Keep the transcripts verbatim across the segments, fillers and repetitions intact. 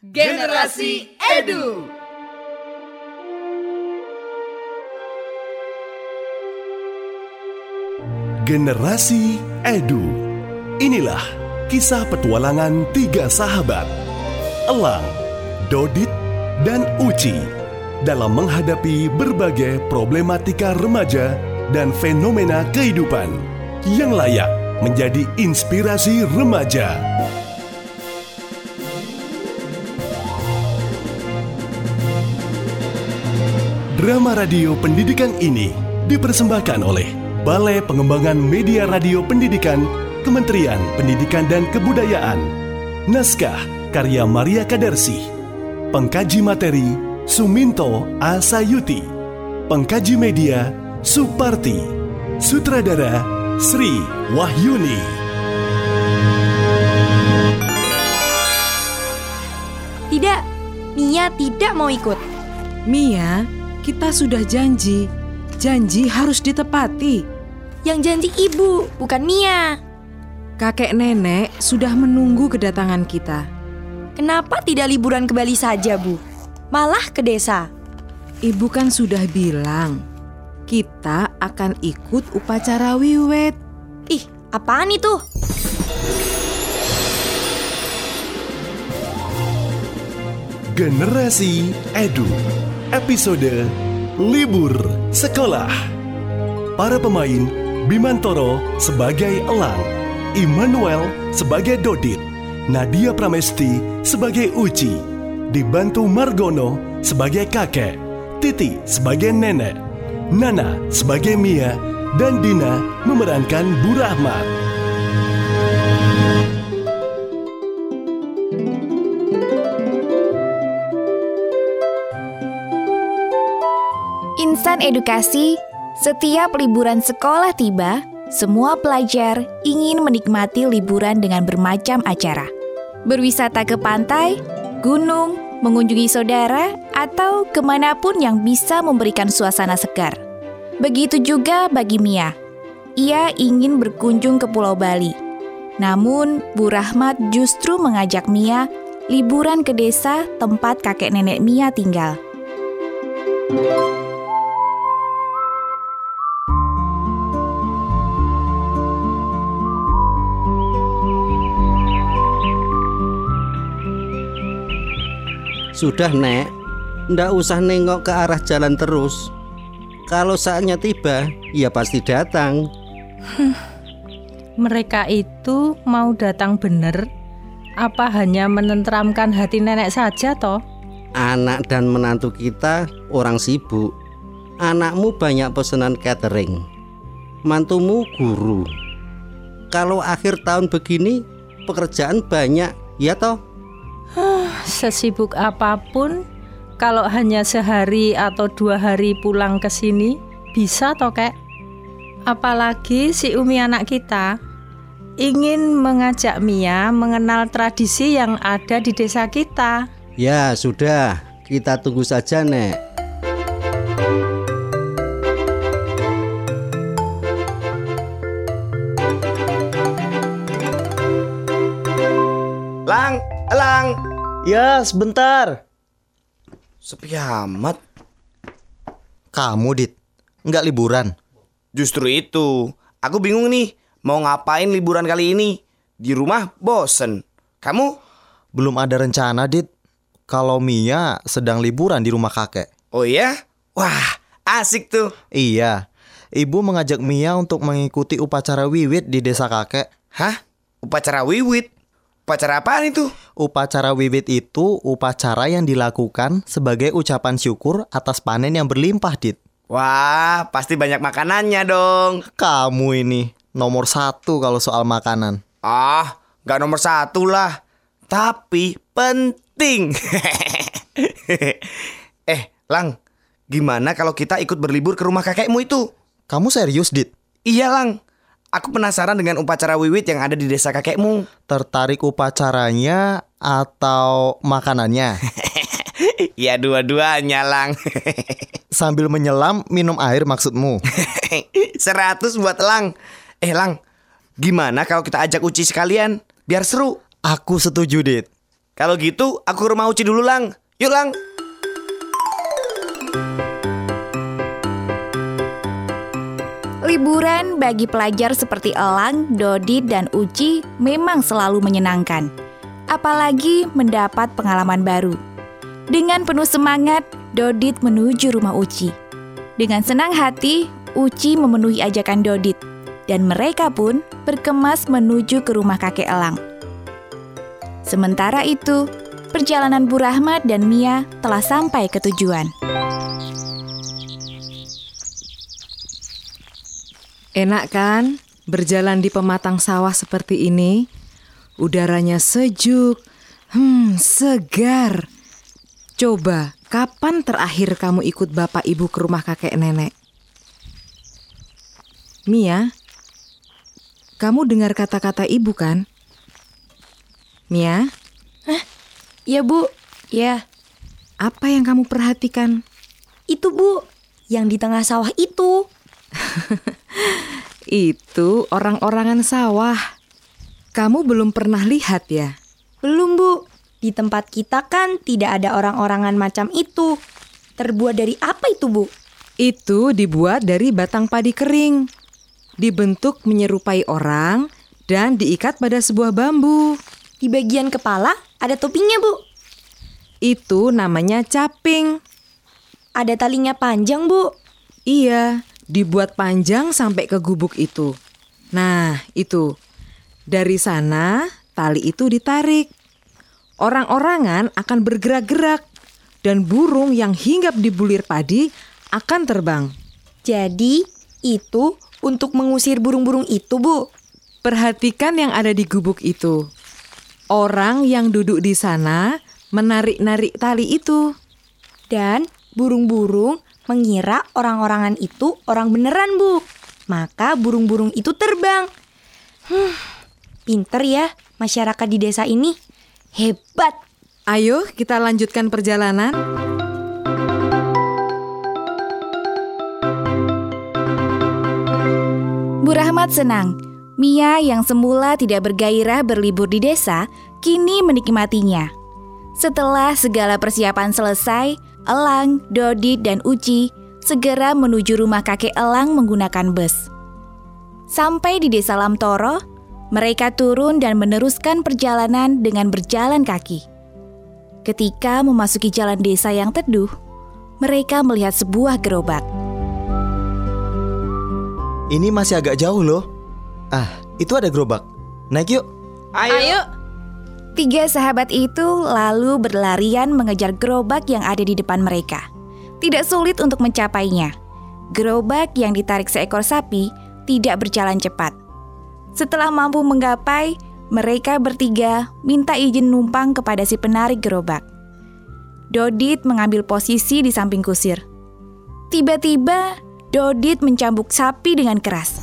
Generasi Edu. Generasi Edu. Inilah kisah petualangan tiga sahabat, Elang, Dodit, dan Uci, dalam menghadapi berbagai problematika remaja dan fenomena kehidupan yang layak menjadi inspirasi remaja. Drama radio pendidikan ini dipersembahkan oleh Balai Pengembangan Media Radio Pendidikan, Kementerian Pendidikan dan Kebudayaan. Naskah karya Maria Kadarsi. Pengkaji materi Suminto Asayuti. Pengkaji media Suparti. Sutradara Sri Wahyuni. Tidak, Mia tidak mau ikut. Mia, kita sudah janji. Janji harus ditepati. Yang janji ibu, bukan Mia. Kakek nenek sudah menunggu kedatangan kita. Kenapa tidak liburan ke Bali saja, Bu? Malah ke desa. Ibu kan sudah bilang, kita akan ikut upacara wiwit. Ih, apaan itu? Generasi Edu. Episode Libur Sekolah. Para pemain: Bimantoro sebagai Elang, Immanuel sebagai Dodit, Nadia Pramesti sebagai Uci, dibantu Margono sebagai kakek, Titi sebagai nenek, Nana sebagai Mia, dan Dina memerankan Bu Rahmat. Insan edukasi, setiap liburan sekolah tiba, semua pelajar ingin menikmati liburan dengan bermacam acara. Berwisata ke pantai, gunung, mengunjungi saudara, atau kemanapun yang bisa memberikan suasana segar. Begitu juga bagi Mia. Ia ingin berkunjung ke Pulau Bali. Namun, Bu Rahmat justru mengajak Mia liburan ke desa tempat kakek nenek Mia tinggal. Sudah, Nek, ndak usah nengok ke arah jalan terus. Kalau saatnya tiba, ya pasti datang. Mereka itu mau datang bener, apa hanya menenteramkan hati nenek saja toh? Anak dan menantu kita orang sibuk. Anakmu banyak pesanan catering, mantumu guru. Kalau akhir tahun begini, pekerjaan banyak, ya toh? Sesibuk apapun, kalau hanya sehari atau dua hari pulang ke sini, bisa toh, Kek? Apalagi si Umi anak kita ingin mengajak Mia mengenal tradisi yang ada di desa kita. Ya sudah, kita tunggu saja, Nek. Lang, Elang. Ya, sebentar. Sepi amat. Kamu, Dit, nggak liburan? Justru itu, aku bingung nih, mau ngapain liburan kali ini? Di rumah bosen. Kamu? Belum ada rencana, Dit. Kalau Mia sedang liburan di rumah kakek. Oh iya? Wah, asik tuh. Iya, ibu mengajak Mia untuk mengikuti upacara wiwit di desa kakek. Hah? Upacara wiwit? Upacara apaan itu? Upacara wiwit itu upacara yang dilakukan sebagai ucapan syukur atas panen yang berlimpah, Dit. Wah, pasti banyak makanannya dong. Kamu ini nomor satu kalau soal makanan. Ah, gak nomor satu lah. Tapi penting. Eh, Lang, gimana kalau kita ikut berlibur ke rumah kakekmu itu? Kamu serius, Dit? Iya, Lang. Aku penasaran dengan upacara wiwit yang ada di desa kakekmu. Tertarik upacaranya atau makanannya? Ya dua-duanya, Lang. Sambil menyelam minum air maksudmu? Seratus buat Lang. Eh, Lang, gimana kalau kita ajak Uci sekalian? Biar seru. Aku setuju, Dit. Kalau gitu aku ke rumah Uci dulu, Lang. Yuk, Lang. Liburan bagi pelajar seperti Elang, Dodit, dan Uci memang selalu menyenangkan. Apalagi mendapat pengalaman baru. Dengan penuh semangat, Dodit menuju rumah Uci. Dengan senang hati, Uci memenuhi ajakan Dodit. Dan mereka pun berkemas menuju ke rumah kakek Elang. Sementara itu, perjalanan Bu Rahmat dan Mia telah sampai ke tujuan. Enak kan berjalan di pematang sawah seperti ini? Udaranya sejuk, hmm, segar. Coba, kapan terakhir kamu ikut bapak ibu ke rumah kakek nenek? Mia, kamu dengar kata-kata ibu kan? Mia? Hah? Ya, Bu. Ya. Apa yang kamu perhatikan? Itu, Bu. Yang di tengah sawah itu. Itu orang-orangan sawah. Kamu belum pernah lihat ya? Belum, Bu. Di tempat kita kan tidak ada orang-orangan macam itu. Terbuat dari apa itu, Bu? Itu dibuat dari batang padi kering. Dibentuk menyerupai orang dan diikat pada sebuah bambu. Di bagian kepala ada topinya, Bu. Itu namanya caping. Ada talinya panjang, Bu. Iya, dibuat panjang sampai ke gubuk itu. Nah, itu. Dari sana, tali itu ditarik. Orang-orangan akan bergerak-gerak. Dan burung yang hinggap di bulir padi akan terbang. Jadi, itu untuk mengusir burung-burung itu, Bu. Perhatikan yang ada di gubuk itu. Orang yang duduk di sana menarik-narik tali itu. Dan burung-burung mengira orang-orangan itu orang beneran, Bu. Maka burung-burung itu terbang. Hmm, pinter ya masyarakat di desa ini. Hebat. Ayo kita lanjutkan perjalanan. Bu Rahmat senang. Mia yang semula tidak bergairah berlibur di desa, kini menikmatinya. Setelah segala persiapan selesai, Elang, Dodit, dan Uci segera menuju rumah kakek Elang menggunakan bus. Sampai di desa Lamtoro, mereka turun dan meneruskan perjalanan dengan berjalan kaki. Ketika memasuki jalan desa yang teduh, mereka melihat sebuah gerobak. Ini masih agak jauh loh. Ah, itu ada gerobak. Naik yuk. Ayo. Ayo. Tiga sahabat itu lalu berlarian mengejar gerobak yang ada di depan mereka. Tidak sulit untuk mencapainya. Gerobak yang ditarik seekor sapi tidak berjalan cepat. Setelah mampu menggapai, mereka bertiga minta izin numpang kepada si penarik gerobak. Dodit mengambil posisi di samping kusir. Tiba-tiba, Dodit mencambuk sapi dengan keras.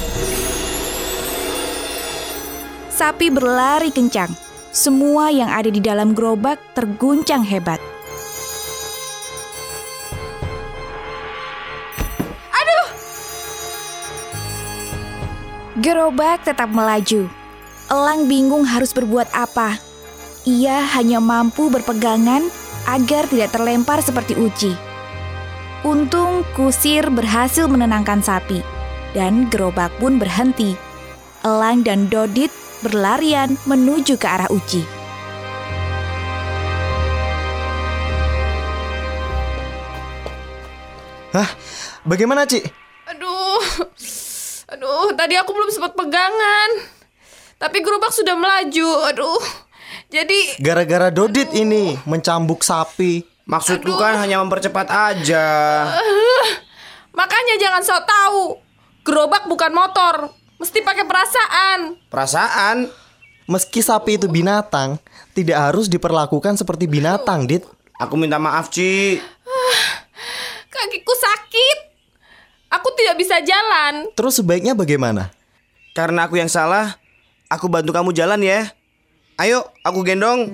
Sapi berlari kencang. Semua yang ada di dalam gerobak terguncang hebat. Aduh! Gerobak tetap melaju. Elang bingung harus berbuat apa. Ia hanya mampu berpegangan agar tidak terlempar seperti Uci. Untung kusir berhasil menenangkan sapi, dan gerobak pun berhenti. Elang dan Dodit berlarian menuju ke arah Uci. Hah? Bagaimana, Ci? Aduh, aduh, tadi aku belum sempat pegangan. Tapi gerobak sudah melaju, aduh. Jadi Gara-gara Dodit ini mencambuk sapi. Maksudku kan hanya mempercepat aja. uh, Makanya jangan sok tahu. Gerobak bukan motor, mesti pakai perasaan. Perasaan? Meski sapi itu binatang, tidak harus diperlakukan seperti binatang, Dit. Aku minta maaf, Ci. Kakiku sakit. Aku tidak bisa jalan. Terus sebaiknya bagaimana? Karena aku yang salah, aku bantu kamu jalan ya. Ayo, aku gendong.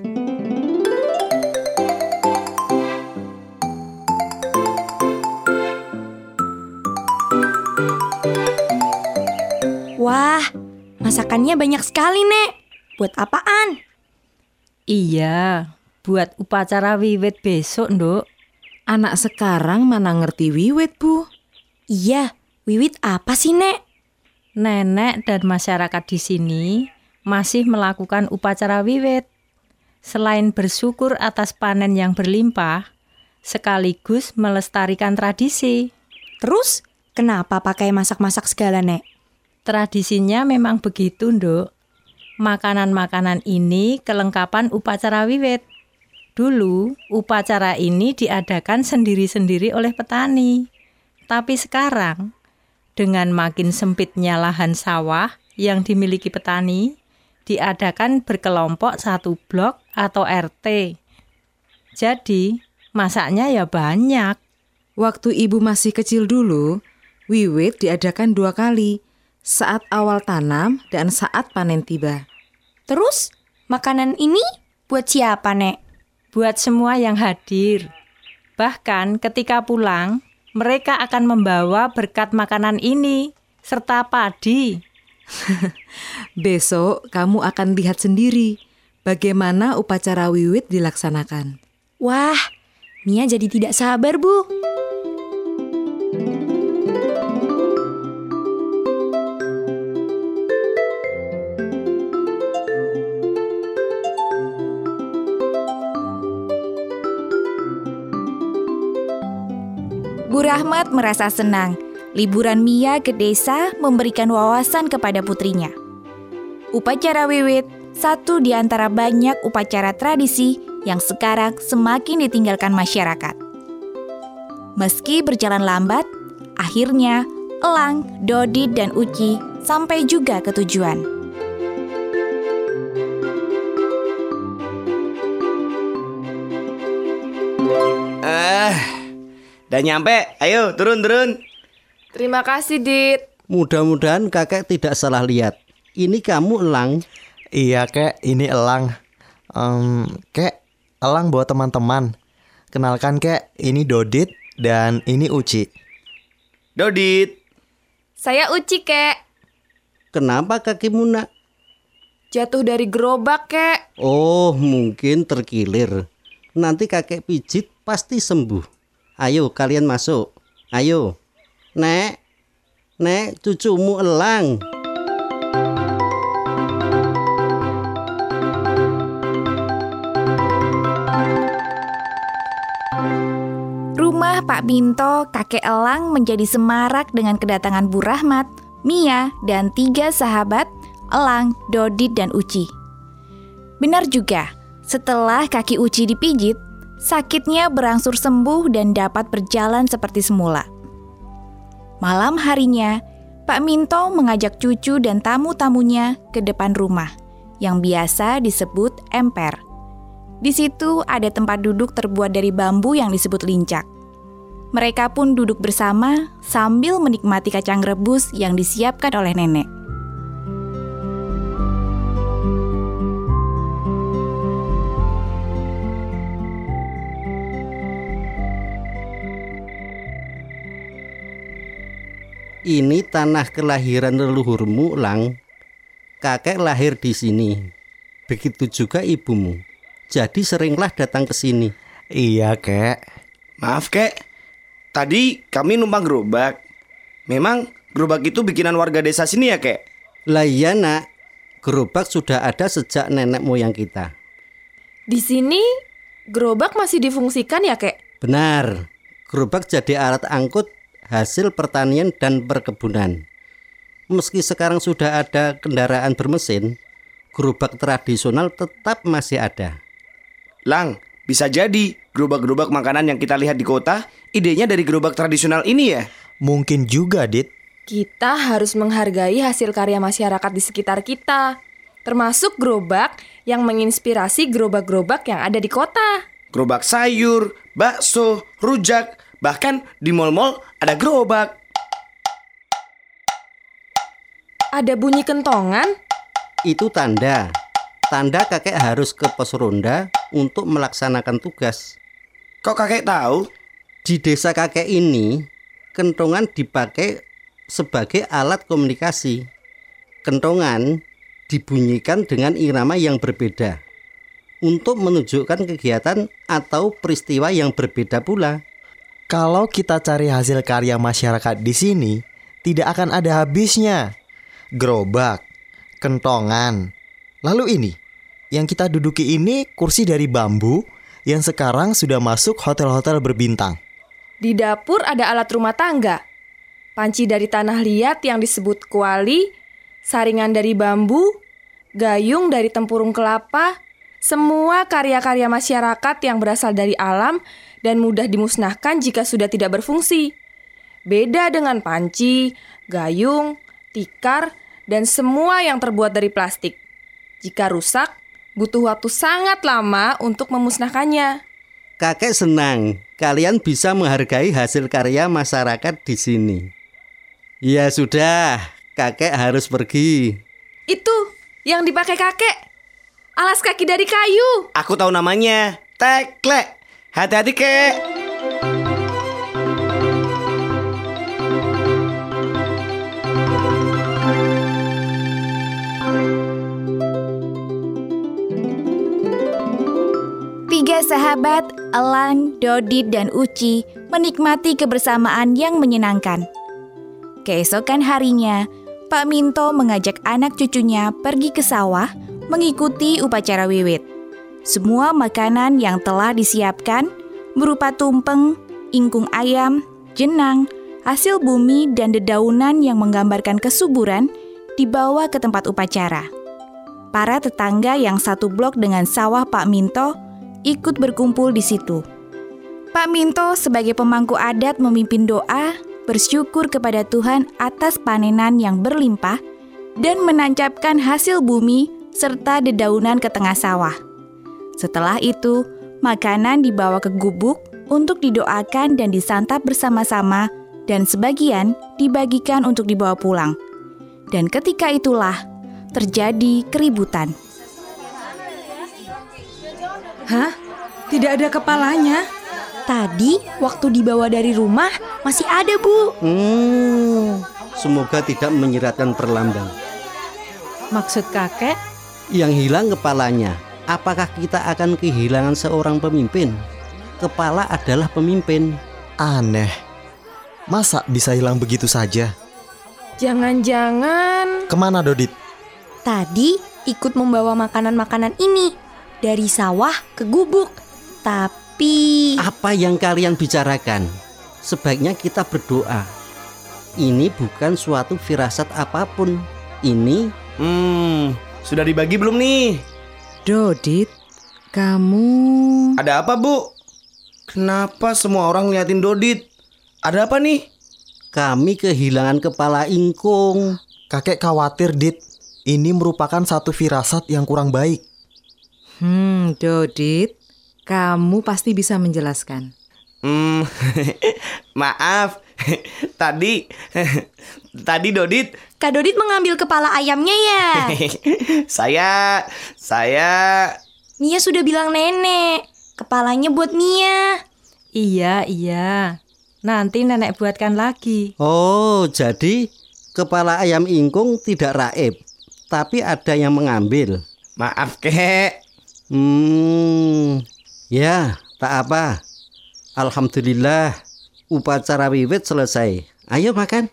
Wah, masakannya banyak sekali, Nek. Buat apaan? Iya, buat upacara wiwit besok, Nduk. Anak sekarang mana ngerti wiwit, Bu? Iya, wiwit apa sih, Nek? Nenek dan masyarakat di sini masih melakukan upacara wiwit. Selain bersyukur atas panen yang berlimpah, sekaligus melestarikan tradisi. Terus, kenapa pakai masak-masak segala, Nek? Tradisinya memang begitu, Nduk. Makanan-makanan ini kelengkapan upacara wiwit. Dulu, upacara ini diadakan sendiri-sendiri oleh petani. Tapi sekarang, dengan makin sempitnya lahan sawah yang dimiliki petani, diadakan berkelompok satu blok atau R T. Jadi, masaknya ya banyak. Waktu ibu masih kecil dulu, wiwit diadakan dua kali, saat awal tanam dan saat panen tiba. Terus, makanan ini buat siapa, Nek? Buat semua yang hadir. Bahkan ketika pulang, mereka akan membawa berkat makanan ini, serta padi. Besok kamu akan lihat sendiri bagaimana upacara wiwit dilaksanakan. Wah, Mia jadi tidak sabar, Bu. Bu Rahmat merasa senang. Liburan Mia ke desa memberikan wawasan kepada putrinya. Upacara wiwit, satu di antara banyak upacara tradisi yang sekarang semakin ditinggalkan masyarakat. Meski berjalan lambat, akhirnya Elang, Dodit, dan Uci sampai juga ke tujuan. Eh, udah nyampe. Ayo, turun-turun. Terima kasih, Dit. Mudah-mudahan kakek tidak salah lihat. Ini kamu Elang. Iya, Kek, ini Elang. Um, Kek, Elang bawa teman-teman. Kenalkan, Kek, ini Dodit dan ini Uci. Dodit. Saya Uci, Kek. Kenapa kakimu, Nak? Jatuh dari gerobak, Kek. Oh, mungkin terkilir. Nanti kakek pijit pasti sembuh. Ayo kalian masuk. Ayo. Nek. Nek, cucumu Elang. Rumah Pak Minto, kakek Elang menjadi semarak dengan kedatangan Bu Rahmat, Mia, dan tiga sahabat, Elang, Dodit, dan Uci. Benar juga, setelah kaki Uci dipijit, sakitnya berangsur sembuh dan dapat berjalan seperti semula. Malam harinya, Pak Minto mengajak cucu dan tamu-tamunya ke depan rumah, yang biasa disebut emper. Di situ ada tempat duduk terbuat dari bambu yang disebut lincak. Mereka pun duduk bersama sambil menikmati kacang rebus yang disiapkan oleh nenek. Ini tanah kelahiran leluhurmu, Lang. Kakek lahir di sini. Begitu juga ibumu. Jadi seringlah datang ke sini. Iya, Kek. Maaf, Kek. Tadi kami numpang gerobak. Memang gerobak itu bikinan warga desa sini ya, Kek? Lah iya, Nak. Gerobak sudah ada sejak nenek moyang kita. Di sini gerobak masih difungsikan ya, Kek? Benar. Gerobak jadi alat angkut hasil pertanian dan perkebunan. Meski sekarang sudah ada kendaraan bermesin, gerobak tradisional tetap masih ada. Lang, bisa jadi gerobak-gerobak makanan yang kita lihat di kota, idenya dari gerobak tradisional ini ya? Mungkin juga, Dit. Kita harus menghargai hasil karya masyarakat di sekitar kita, termasuk gerobak yang menginspirasi gerobak-gerobak yang ada di kota. Gerobak sayur, bakso, rujak, bahkan di mal-mal ada gerobak. Ada bunyi kentongan? Itu tanda. Tanda kakek harus ke pos ronda untuk melaksanakan tugas. Kok kakek tahu? Di desa kakek ini, kentongan dipakai sebagai alat komunikasi. Kentongan dibunyikan dengan irama yang berbeda. untuk menunjukkan kegiatan atau peristiwa yang berbeda pula. Kalau kita cari hasil karya masyarakat di sini, tidak akan ada habisnya. Gerobak, kentongan. Lalu ini, yang kita duduki ini kursi dari bambu yang sekarang sudah masuk hotel-hotel berbintang. Di dapur ada alat rumah tangga. Panci dari tanah liat yang disebut kuali, saringan dari bambu, gayung dari tempurung kelapa, semua karya-karya masyarakat yang berasal dari alam dan mudah dimusnahkan jika sudah tidak berfungsi. Beda dengan panci, gayung, tikar, dan semua yang terbuat dari plastik. Jika rusak, butuh waktu sangat lama untuk memusnahkannya. Kakek senang kalian bisa menghargai hasil karya masyarakat di sini. Ya sudah, kakek harus pergi. Itu yang dipakai kakek, alas kaki dari kayu. Aku tahu namanya, teklek. Hati-hati, Kek. Tiga sahabat, Elang, Dodit, dan Uci menikmati kebersamaan yang menyenangkan. Keesokan harinya, Pak Minto mengajak anak cucunya pergi ke sawah mengikuti upacara wiwit. Semua makanan yang telah disiapkan berupa tumpeng, ingkung ayam, jenang, hasil bumi, dan dedaunan yang menggambarkan kesuburan dibawa ke tempat upacara. Para tetangga yang satu blok dengan sawah Pak Minto ikut berkumpul di situ. Pak Minto sebagai pemangku adat memimpin doa, bersyukur kepada Tuhan atas panenan yang berlimpah dan menancapkan hasil bumi serta dedaunan ke tengah sawah. Setelah itu, makanan dibawa ke gubuk untuk didoakan dan disantap bersama-sama dan sebagian dibagikan untuk dibawa pulang. Dan ketika itulah terjadi keributan. Hah? Tidak ada kepalanya? Tadi waktu dibawa dari rumah masih ada, Bu. Hmm, semoga tidak menyiratkan perlambang. Maksud kakek? Yang hilang kepalanya. Apakah kita akan kehilangan seorang pemimpin? Kepala adalah pemimpin. Aneh. Masa bisa hilang begitu saja? Jangan-jangan Kemana, Dodit? tadi ikut membawa makanan-makanan ini dari sawah ke gubuk. Tapi Apa yang kalian bicarakan? Sebaiknya kita berdoa. Ini bukan suatu firasat apapun. Ini Hmm, sudah dibagi belum nih? Dodit, kamu... Ada apa, Bu? Kenapa semua orang ngeliatin Dodit? Ada apa nih? kami kehilangan kepala ingkung. Kakek khawatir, Dit. Ini merupakan satu firasat yang kurang baik. Hmm, Dodit, kamu pasti bisa menjelaskan. Hmm, maaf. Tadi Tadi Dodit Kak Dodit mengambil kepala ayamnya ya. Saya Saya Mia sudah bilang nenek, kepalanya buat Mia. Iya, iya. Nanti nenek buatkan lagi. Oh, jadi kepala ayam ingkung tidak raib, tapi ada yang mengambil. Maaf, Kek. Hmm, ya, tak apa. Alhamdulillah, upacara wiwit selesai. Ayo makan.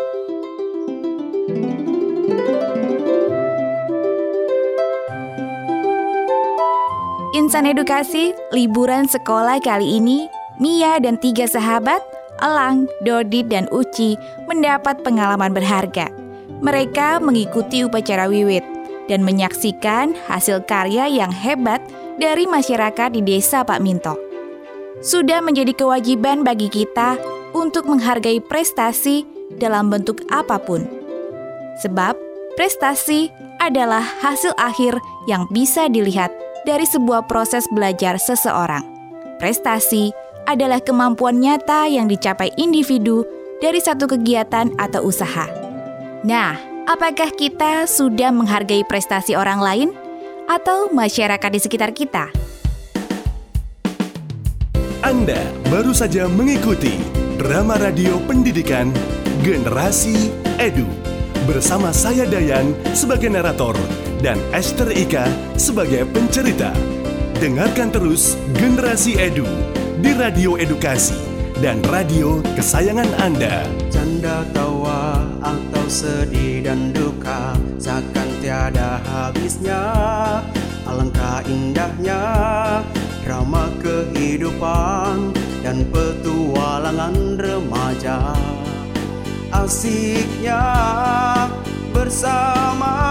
Insan Edukasi, liburan sekolah kali ini, Mia dan tiga sahabat, Elang, Dodit, dan Uci mendapat pengalaman berharga. Mereka mengikuti upacara wiwit dan menyaksikan hasil karya yang hebat dari masyarakat di desa Pak Minto. Sudah menjadi kewajiban bagi kita untuk menghargai prestasi dalam bentuk apapun. Sebab prestasi adalah hasil akhir yang bisa dilihat dari sebuah proses belajar seseorang. Prestasi adalah kemampuan nyata yang dicapai individu dari satu kegiatan atau usaha. Nah, apakah kita sudah menghargai prestasi orang lain atau masyarakat di sekitar kita? Anda baru saja mengikuti drama radio pendidikan Generasi Edu bersama saya Dayan sebagai narator dan Esther Ika sebagai pencerita. Dengarkan terus Generasi Edu di Radio Edukasi dan radio kesayangan Anda. Canda tawa atau sedih dan duka seakan tiada habisnya. Alangkah indahnya drama kehidupan dan petualangan remaja. Asiknya bersama